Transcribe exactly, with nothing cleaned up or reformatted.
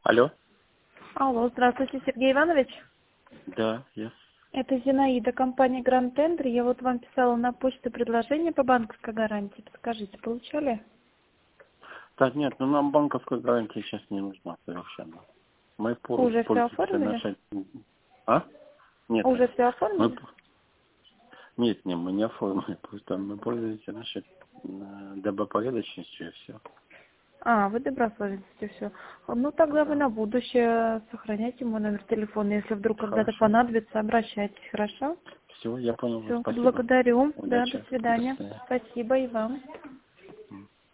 Алло? Алло, здравствуйте, Сергей Иванович. Да, я. Это Зинаида, компания Grand Tender. Я вот вам писала на почту предложение по банковской гарантии. Подскажите, получали? Так, нет, ну нам банковская гарантия сейчас не нужна совершенно. Мы пол- Уже все пользуемся оформили? нашей... А? Нет, Уже все мы... оформили? п- Нет, нет, мы не оформили, просто мы пользуемся нашей э, добропорядочностью и все. А, вы добросовестностью все. Ну, тогда вы Да. на будущее сохраняйте мой номер телефона. Если вдруг когда-то Хорошо. понадобится, обращайтесь, хорошо? Все, я понял. Все, Спасибо. благодарю. Да, до Удачи. До свидания. свидания. Спасибо и вам.